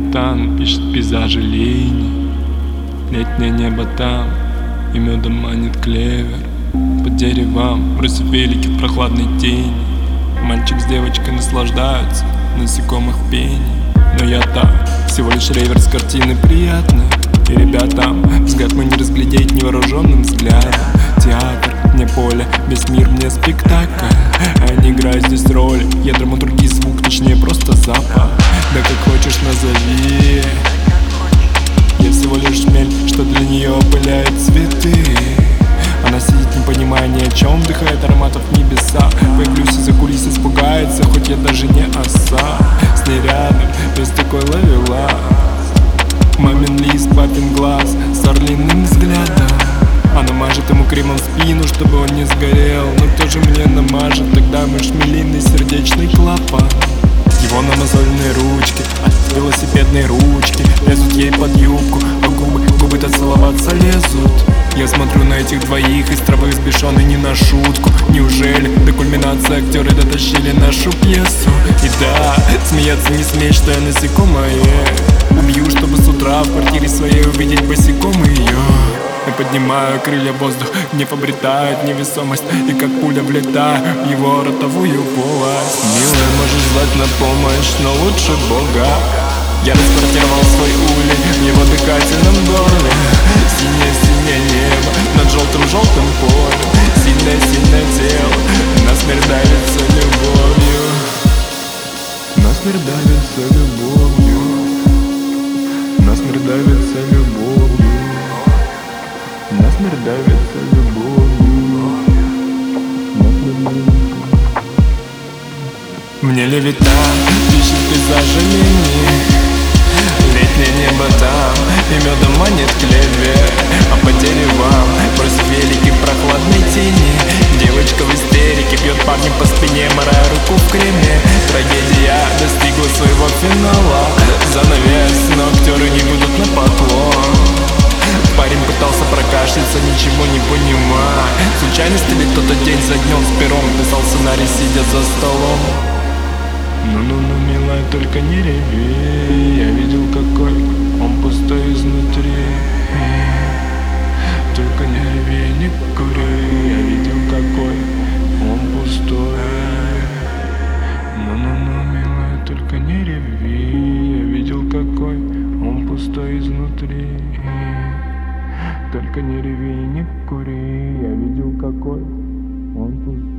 ботан пишет пейзажи линий. Летнее небо там, и медом манит клевер. Под деревам, бросив велики в прохладной тени, мальчик с девочкой наслаждаются насекомых пений. Но я там, всего лишь реверс картины приятной. И ребятам взгляд мой не разглядеть невооруженным взглядом. Театр, мне поле, весь мир мне спектакль. А не играю здесь роли, я драматургий звук, точнее просто запах. Да как хочешь назови. Я всего лишь хмель, что для нее опыляет цветы. Она сидит, не понимая ни о чем, вдыхает ароматов небеса. Появлюсь из-за кулис, испугается, хоть я даже не оса. С ней рядом, весь такой ловила. Мамин лист, папин глаз с орлиным взглядом. Она мажет ему кремом в спину, чтобы он не сгорел. Но кто же мне намажет тогда мой шмелиный сердечный клапан? Его намазольные ручки от велосипедной ручки лезут ей под юбку, а губы-то целоваться лезут. Я смотрю на этих двоих из травы сбешенный не на шутку. Неужели до кульминации актеры дотащили нашу пьесу? И да, смеяться не смей, что я насекомое. Убью, чтобы с утра в квартире своей увидеть босиком ее. Я поднимаю крылья в воздух, гнев обретает невесомость. И как пуля влетаю в его ротовую полость. Милая, можешь звать на помощь, но лучше Бога. Я расквартировал свой улей в его дыхательном горле. Синее-синее небо над желтым-желтым полем. Сильное-сильное тело насмерть давится любовью. Насмерть давится любовью. Насмерть давится любовью. Насмерть давится любовью. Мне левитан пишет пейзажи линий. Летнее небо там, и медом манит клевер. А по деревам бросив велики в прохладной тени. Девочка в истерике бьет парня по спине, морая руку в креме. Трагедия достигла своего финала. Занавес, но актеры не будут на поклон. Парень пытался прокашляться, ничего не понимая. Случайность или кто-то день за днем с пером писал сценарий, сидя за столом. Ну-ну-ну, милая, только не реви. Я видел, какой он пустой изнутри. Только не реви, не кури. Я видел, какой он пустой. Ну-ну-ну, милая, только не реви. Я видел, какой он пустой изнутри. Только не реви, не кури. Я видел, какой он пустой.